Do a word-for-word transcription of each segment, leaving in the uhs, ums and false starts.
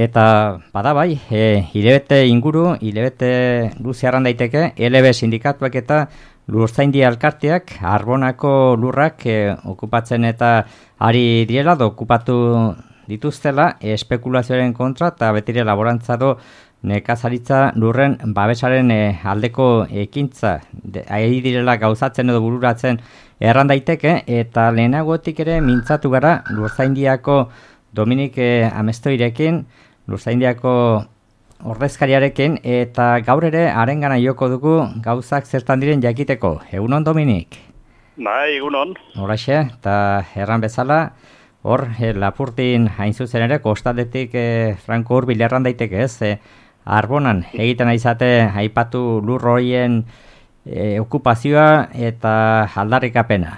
Eta bada bai, e, hilebete inguru, hilebete luze arran daiteke, L B sindikatuak eta Lurzaindia elkarteak Arbonako lurrak e, okupatzen eta ari direla, do okupatu dituztela, espekulazioaren kontra eta betire laborantzado nekazaritza lurren babesaren e, aldeko ekintza ari direla gauzatzen edo bururatzen erran daiteke, eta lehenagotik ere mintzatu gara Lurzaindiako Dominik e, Amestoirekin, Lurzaindiako ordezkariarekin, eta gaur ere harengana joko dugu gauzak zertan diren jakiteko. Egunon, Dominik? Bai, egunon. Horaxe, eta erran bezala, hor, e, Lapurtin hain zuzen ere, kostaldetik e, Franko hurbil erran daiteke, ez? E, Arbonan egiten aizate aipatu lur horien e, okupazioa eta aldarrikapena.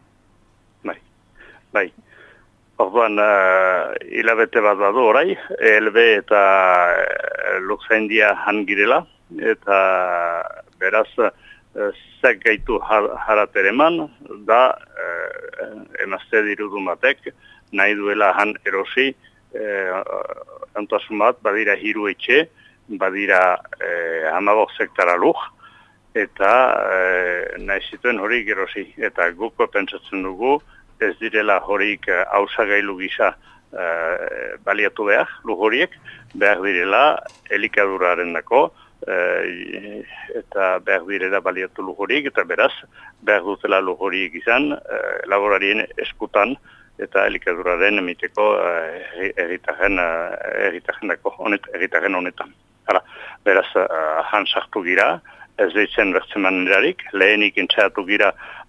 Bai, bai. Orduan, uh, hilabete bat badu orai, L B eta uh, Lurzaindia han girela, eta beraz, uh, zek gaitu harater eman, da uh, emazte dirudun batek, nahi duela han erosi, uh, antasun bat, badira hiru etxe, badira uh, hamabok hektara lur, eta uh, nahi zituen horik erosi, eta guko pentsatzen dugu, ez direla horik hausagailu gisa uh, baliatu behar, lu horiek, behar direla elikaduraren dako, uh, eta behar direla baliatu lu horiek, eta beraz, behar dutela lu horiek izan, uh, laborarien eskutan, eta elikaduraren emiteko uh, erritaren uh, dako, honet, erritaren honetan. Hala, beraz, uh, han sartu gira, ez ditzen bertzeman erarik, lehenik entxeatu gira,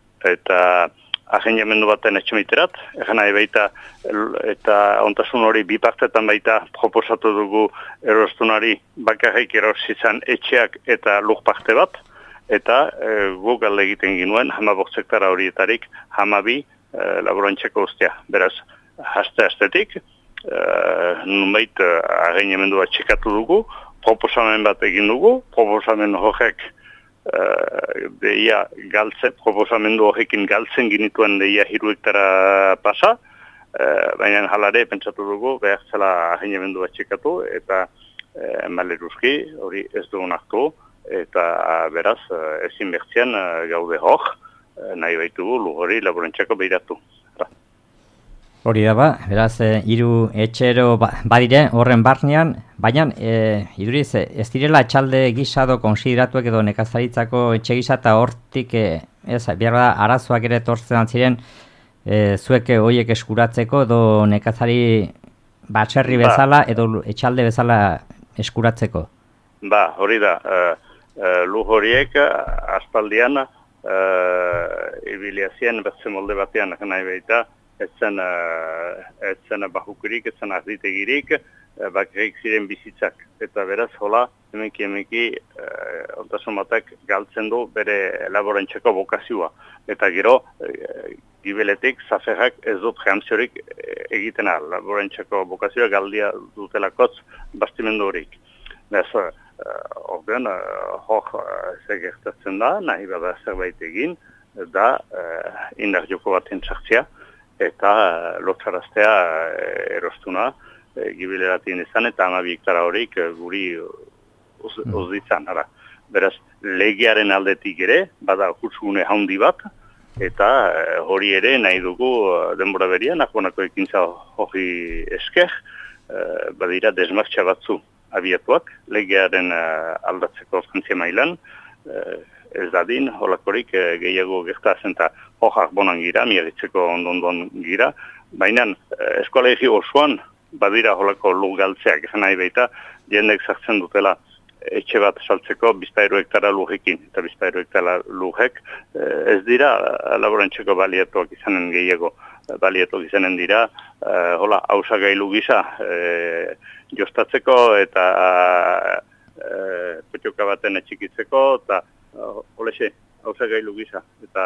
eta agendiamendu baten etxemiterat, egin nahi baita, eta ontasun hori bipartetan baita proposatu dugu erostunari bakarrik erositzen etxeak eta lur parte bat, eta e, guk alde egiten ginuen, hamabok hektara horietarik, hamabi e, laborantxeko ustea. Beraz, haste-hastetik, e, nunbait e, agendiamendu bat txekatu dugu, proposamen bat egin dugu, proposamen horrek Uh, deia galtzen, proposamendu horrekin galtzen ginituen deia hiru hektara pasa, uh, baina halare pentsatu dugu behar zela agendiamendu bat txekatu, eta uh, maleruzki hori ez dugun hartu, eta uh, beraz uh, ezin bertzean uh, gaude hor, uh, nahi baitugu lu hori laborantxako behiratu. Hori da ba, beraz, e, hiru etxero ba, badire horren barnean, baina e, iduriz, ez direla etxalde gisado konsideratuak edo nekazaritzako etxe gisa, eta hortik, e, ez, behar da, arazoak ere tortzen ziren, e, zueke horiek eskuratzeko, edo nekazari batxerri bezala, ba, edo etxalde bezala eskuratzeko. Ba, hori da, uh, uh, lu horiek, aspaldian, uh, ibiliazien, bertze molde batean, nahi baita, etzen uh, bahukurik, etzen arditegirik, uh, bakarrik ziren bizitzak. Eta beraz, hola, emeki emeki, uh, ontasun batak galtzen du bere laborantxeko bokazioa. Eta gero, uh, gibeletik, zaferrak ez dut preamziorik egiten al. Laborantxeko bokazioa galdia dutelakotz bastimendu horik. Beraz, uh, ordean, uh, hor uh, zegertatzen da, nahi bada zerbait egin, da uh, indar joko baten txartzia, eta uh, lotxaraztea uh, erostuna uh, gibileratien izan, eta hamabi hektara horik uh, guri uz, uz ditzan. Ara. Beraz, legearen aldetik ere, bada kutsugune haundi bat, eta uh, hori ere nahi dugu uh, denbora berian, Arbonako ekintza hori esker, uh, badira desmartxa batzu abiatuak, legearen uh, aldatzeko frantzia mailan, uh, ez dadin, holakorik e, gehiago gertatzen eta hor Arbonan gira, miagitzeko ondondon gira, baina e, eskolegi osoan badira holako lur galtzeak, esan nahi baita, jendek sartzen dutela etxe bat saltzeko bizpahiru hektara lurrekin, eta bizpahiru hektara lurrek e, ez dira laborantxeko baliatuak izanen gehiago, baliatuak izanen dira, e, hola, hausagailu gisa e, jostatzeko eta e, petxoka baten etxikitzeko, eta Olexe, hausagailu gisa, eta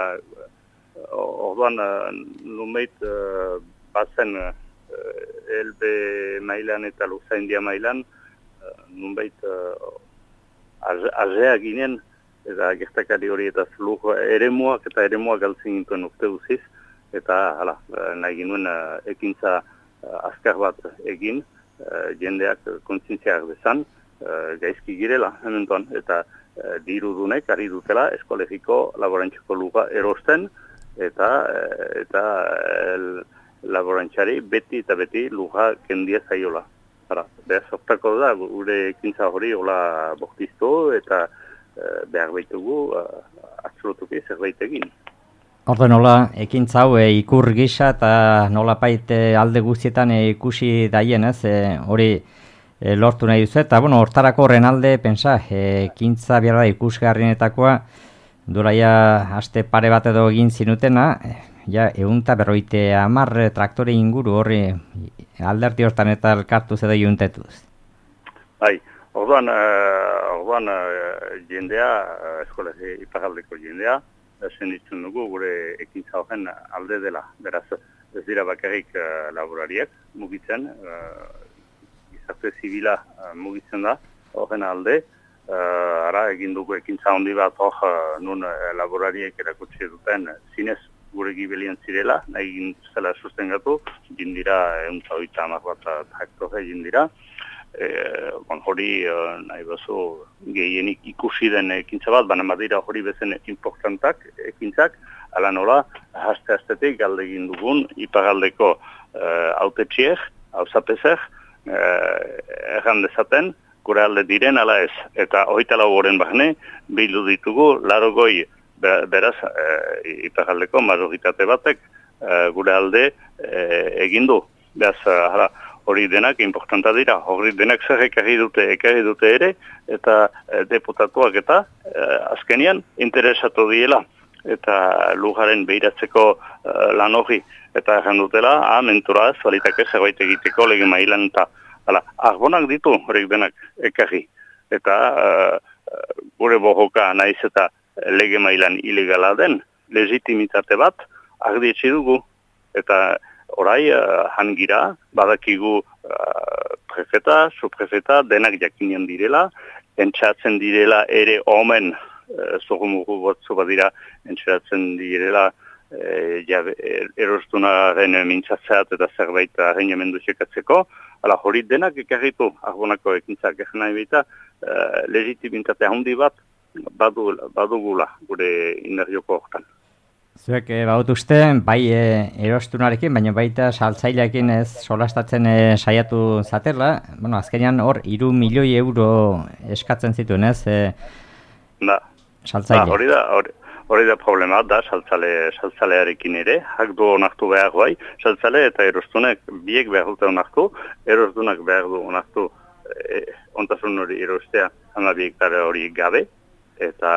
orduan nunbait uh, batzen uh, L B mailan eta Lurzaindia mailan uh, nunbait uh, azea ginen, eta gertakari hori eta lur eremuak eta eremuak galtzen gintuen urte guziz, eta hala, nahi ginuen uh, ekintza uh, azkar bat egin, jendeak kontzientziak bezan gaizki girela hementuan, eta dirudunek ari dutela eskolegiko laborantxoko luga erosten, eta eta laborantxari beti eta beti luga kendia zaiola. Hara, behar sortako da, gure ekintza hori hola bortiztu, eta behar baitugu atxolotuki zerbait egin. Orde nola, ekintza hau e, ikur gisa eta nola paite alde guztietan e, ikusi daien, ez? E, hori e, lortu nahi duzu, eta bueno, hortarako horren alde, pensa, e, ekintza behar da ikusgarrienetakoa, dura ja aste pare bat edo egin zinutena, e, ja eunta berroite hamar traktore inguru horri alderdi hortan eta elkartuz edo juntetuz. Bai, orduan, uh, orduan uh, jendea, uh, eskolegi iparaldeko jendea, zen ditzen dugu gure ekintza horren alde dela. Beraz, ez dira bakarrik uh, laborariak mugitzen, uh, gizarte zibila uh, mugitzen da horren alde. Uh, ara, egin dugu ekintza handi bat hor, uh, nun uh, laborariek erakutsi duten zinez gure gibelien zirela, nahi egin zela sustengatu, jindira, euntza oita hamar bat traktore jindira. E, bon, hori uh, nahi bazu gehienik ikusi den ekintza bat, baina badira hori bezen importantak ekintzak, ala nola, haste-hastetik galde egin dugun, ipagaldeko uh, autetxiek, hausapezek, uh, erran dezaten, gure alde diren ala ez, eta hogeita lau horren bahne, bildu ditugu, larogoi beraz, uh, ipagaldeko majoritate batek uh, gure alde uh, egin du. Beraz, uh, hori denak importanta dira, hori denak zer ekarri dute, ekarri dute ere, eta e, deputatuak eta e, azkenian interesatu diela, eta lujaren behiratzeko e, lan hori, eta erran dutela, ah, mentura ez, balitake zerbait egiteko lege mailan, eta ala, arbonak ditu horiek denak ekarri, eta e, gure bohoka naiz eta lege mailan ilegala den, legitimitate bat, ardietsi dugu, eta orai, uh, hangira, badakigu uh, prefeta, subprefeta, denak jakinen direla, entxatzen direla ere omen, uh, zogumugu botzu badira, entxatzen direla uh, jabe, erostunaren mintzatzeat eta zerbait arren jemendu txekatzeko, ala hori denak ekarritu arbonako ekintzak egin nahi baita, uh, legitimitate handi bat badu, badugula gure indarrioko hortan. Zuek e, baut uste, bai e, erostunarekin, baina baita saltzaileekin ez solastatzen e, saiatu zatela. Bueno, azkenean hor, hiru milioi euro eskatzen zituen, ez? E, da, saltzaile. Da, hori da, hori, hori da problema, da, saltzale, saltzalearekin ere, hak du onartu behar bai, saltzale eta erostunek biek behar dute onartu, erostunak behar du onartu e, ontasun hori erostea, hama biek dara hori gabe, eta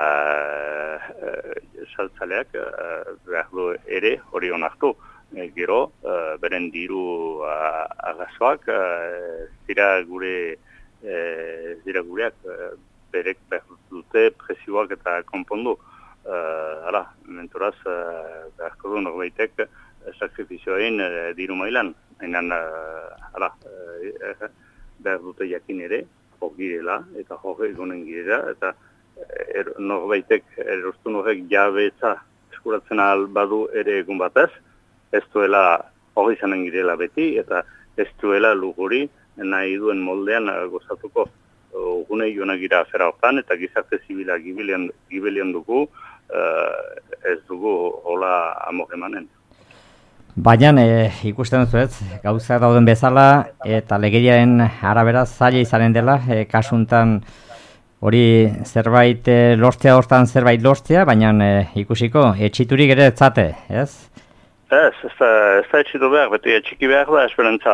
e, saltzaleak e, behar du ere hori onartu. E, gero, e, beren diru agazoak, e, zira gure e, zira gureak e, berek behar dute presioak eta konpondu. E, hala, menturaz, e, beharko du norbaitek sakrifizioen e, diru mailan. Hainan, e, hala, e, behar dute jakin ere, hor girela, eta hor egonen girela, eta Er, norbaitek erostun horrek jabetza eskuratzen ahal badu ere egun batez, ez duela hori izanen girela beti, eta ez duela luguri nahi duen moldean gozatuko gune joan gira afera hortan, eta gizarte zibila gibelian dugu, ez dugu hola amor emanen. Baina e, ikusten duzu ez, gauza dauden bezala, eta legediaren arabera zaila izanen dela, e, kasuntan hori zerbait e, lortzea hortan zerbait lortzea, baina e, ikusiko, etxiturik ere etzate, ez? Ez, ez da, ez da etxitu behar, beti etxiki behar da, esperantza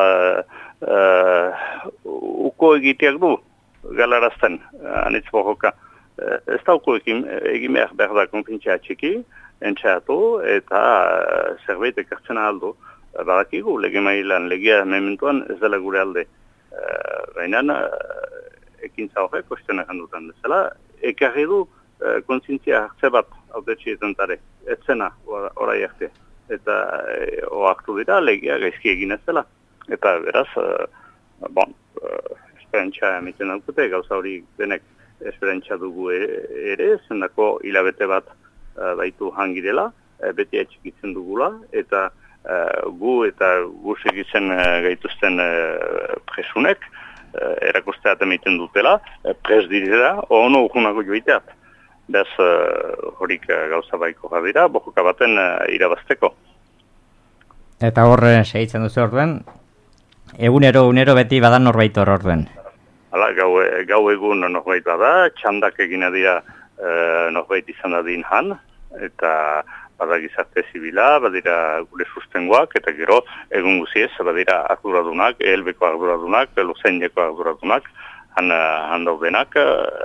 uh, uko egiteak du, galarazten, anitz bohoka. Ez da uko egin, egin behar behar da konfintzea txiki, entxeatu, eta uh, zerbait ekartzen aldu. Badakigu, lege mailan, legea mementuan ez dela gure alde. Uh, Bainan, uh, ekintza horrek, kostenak handutan bezala, ekarri du e, kontzientzia hartze bat autetxietan tare, etzena orai arte. Eta e, oaktu dira, legia gaizki egin ez dela. Eta beraz, e, bon, e, esperantza emiten daukute, gauza hori denek esperantza dugu ere, ere zendako hilabete bat e, baitu hangirela, e, beti etxikitzen dugula, eta uh, gu eta gu segitzen uh, gaituzten uh, presunek, uh, erakusteat emiten dutela, uh, pres direla, ono urgunako joiteat. Bez, uh, horik uh, gauza baiko dira, bojoka baten uh, irabazteko. Eta horre segitzen duzu orduen, egunero, unero beti badan norbait hor orduen. Hala, gau, gau egun norbait bada, txandak egina dira uh, norbait izan dadin han, eta bada gizarte zibila, badira gure sustengoak, eta gero egun guziez, badira arduradunak, elbeko arduradunak, luzaineko arduradunak, han, han daudenak,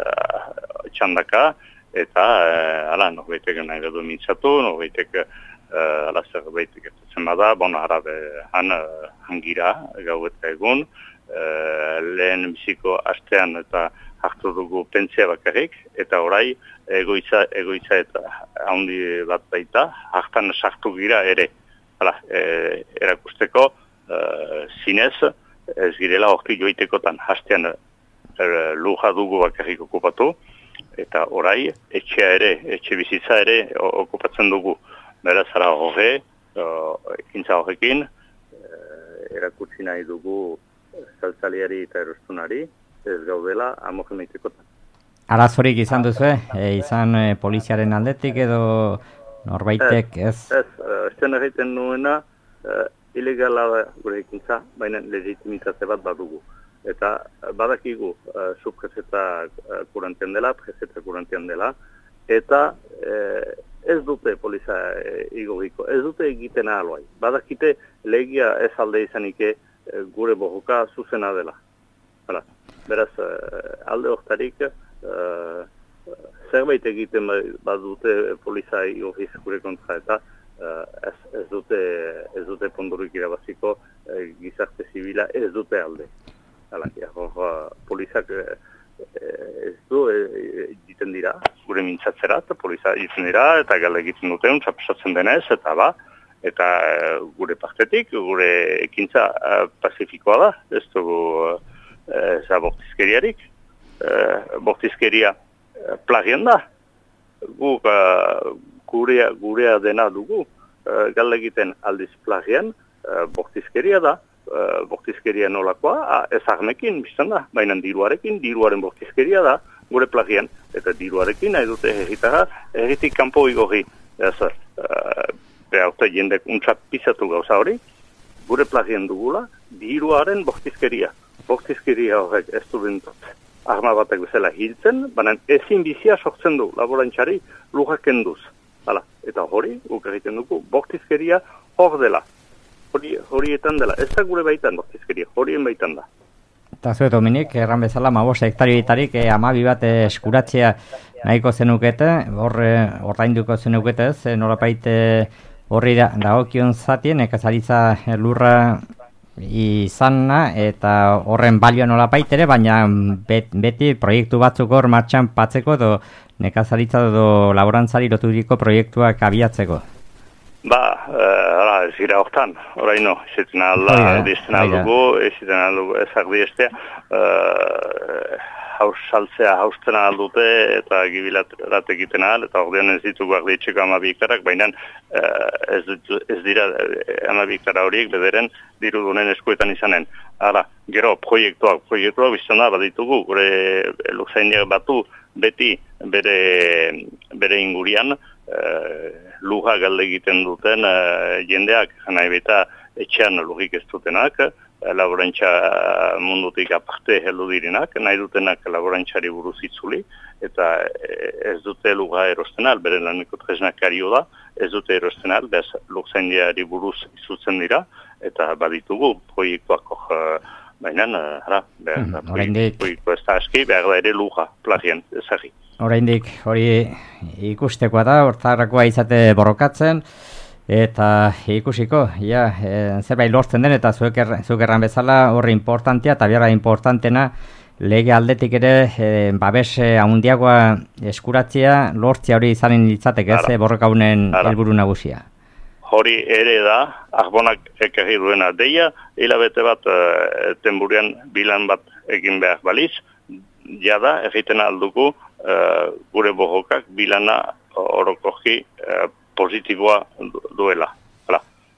uh, txandaka, eta hala, uh, norbaitek nahi badu mintzatu, norbaitek uh, ala zerbait gertatzen bada, bon, arabe, han, uh, hangira, gau eta egun, uh, lehen biziko astean eta hartu dugu pentsea bakarrik, eta orai egoitza, egoitza eta handi bat baita, hartan sartu gira ere. Hala, e, erakusteko, e, zinez, ez girela horki joitekotan, hastean e, luja dugu bakarrik okupatu, eta orai etxea ere, etxe bizitza ere okupatzen dugu. Beraz, ara horre, ekintza horrekin, e, erakutsi nahi dugu saltzaliari eta erostunari, ez gaudela amogemeitekotan. Arazorik izan duzu, e, izan e, poliziaren aldetik edo norbaitek ez? Ez, ez zen egiten nuena, e, ilegala da gure ekintza, baina legitimitate bat badugu. Eta badakigu e, subprezeta e, kurantean dela, prezeta kurantean dela, eta e, ez dute poliza e, igoriko, ez dute egiten ahaloi. Badakite legia ez alde izanike e, gure bojoka zuzena dela. Hala. Beraz, alde hortarik, uh, zerbait egiten badute poliza igorriz gure kontra eta uh, ez, ez, dute, ez dute pondorik irabaziko uh, gizarte zibila ez dute alde. Hala, ja, hor, uh, polizak uh, ez du egiten dira, gure mintzatzerat, poliza egiten dira eta gale egiten dute, untzapasatzen denez, eta ba, eta uh, gure partetik, gure ekintza uh, pazifikoa da, ez dugu... Uh, Eza bortizkeriarik, e, bortizkeria plagian da, guk uh, gurea, gurea dena dugu, uh, gal egiten aldiz plagian, uh, bortizkeria da, uh, bortizkeria nolakoa, ez armekin, biztan da, baina diruarekin, diruaren bortizkeria da, gure plagian, eta diruarekin nahi dute herritara, herritik kanpo igorri, ez, uh, behar jendek untzat pizatu gauza hori, gure plagian dugula, diruaren bortizkeria. Bortizkeria horrek ez du bintot arma batek bezala hiltzen, baina ezin bizia sortzen du laborantxari lujak kenduz. Hala, eta hori, guk egiten dugu, bortizkeria hor dela. Hori, horietan dela. Ez da gure baitan bortizkeria, horien baitan da. Eta zue, Dominik, erran bezala, mabos hektarioetarik eh, amabi bat eskuratzea nahiko zenukete, horre ordainduko zenukete ez, nolapait horri da, dagokion zatien, ekazaritza lurra izana eta horren balioa nolapait ere, baina bet, beti proiektu batzuk hor martxan patzeko edo nekazaritza edo laborantzari loturiko proiektuak abiatzeko. Ba, ara, ez gira hortan, oraino, ezetzen alda, dizten aldugu, ezetzen aldugu, ezak diestea, haus saltzea hausten aldute eta gibilat egiten ahal, eta ordean ez ditugu ardietxeko amabikarak, baina ez, ez dira amabikara horiek bederen dirudunen eskuetan izanen. Ara, gero, proiektuak, proiektuak biztan da, baditugu, gure luzainak batu beti bere, bere ingurian, Uh, luja galde egiten duten uh, jendeak, nahi beta etxean lujik ez dutenak, uh, laborantza mundutik aparte heldu direnak, nahi dutenak laborantzari buruz itzuli, eta ez dute luja erostenal, bere laneko tresnakario da, ez dute erostenal, bez luxaindiari buruz izutzen dira, eta baditugu proiektuak uh, baina, uh, behar da, proiektu ez da aski, behar da ere luja, plagien, ezagik. Oraindik hori ikustekoa da, hortarrakoa izate borrokatzen, eta ikusiko, ja, e, zerbait lortzen den, eta zuek, er, zuek erran bezala horri importantea, eta biara importantena, lege aldetik ere, e, babes handiagoa eskuratzea, lortzea hori izanen litzateke, ez, borrokaunen helburu nagusia. Hori ere da, arbonak ekarri duena deia, hilabete bat e, tenburian bilan bat egin behar baliz, jada egiten aldugu, Uh, gure borrokak bilana orokoki uh, positiboa duela. Hala.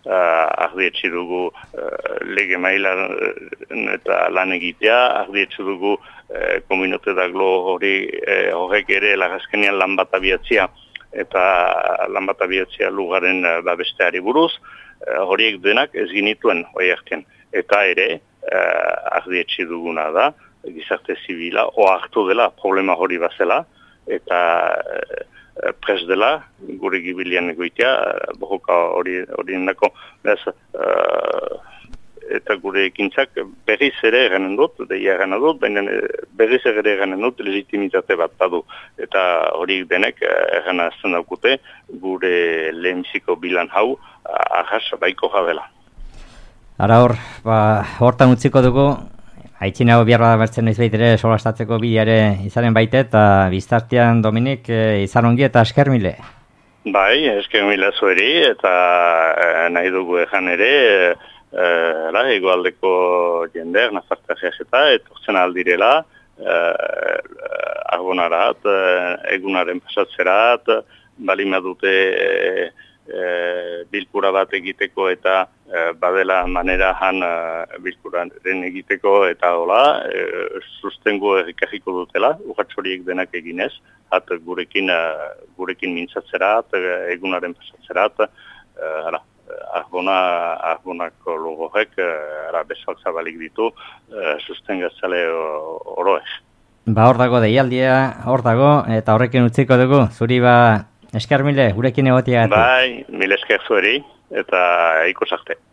uh, ardietxi dugu uh, lege mailan eta lan egitea, ardietxi dugu uh, komunote daglo hori uh, horrek ere lagazkenean lan bat abiatzia eta lan bat abiatzia lugaren uh, babesteari buruz, uh, horiek denak ez ginituen hori artean. Eta ere, uh, ardietxi duguna da, gizarte zibila, oartu dela problema hori bazela, eta uh, pres dela, gure gibilian egoitea, bohoka hori nako, uh, eta gure ekintzak berriz ere eranen dut, deia eranen dut, baina berriz ere eranen dut legitimitate bat badu. Eta hori denek eranen azten daukute, gure lehenbiziko bilan hau, ahas baiko jabela. Ara hor, ba, hortan utziko dugu, aitzin hau biarra bertzen noiz baitere solastatzeko bideare izanen baite, eta biztartean Dominik e, izan ongi eta esker mile. Bai, esker mile zueri, eta e, nahi dugu ejan ere, e, la, egoaldeko jender, nazartea jazeta, etortzen aldirela, e, argonarat, egunaren pasatzerat, balima dute e, e, bilkura bat egiteko eta e, badela manera han e, bilkuraren egiteko eta hola, e, sustengo errikarriko dutela, urratxoriek denak eginez, hat gurekin, e, gurekin mintzatzerat, egunaren pasatzerat, e, ara, arbona, arbonako logorek, ara, besoak zabalik ditu, e, sustengatzale oroez. Ba hor dago deialdia, hor dago, eta horrekin utziko dugu, zuri ba esker mile, gurekin egotia. Bai, mile esker zueri, eta ikusarte.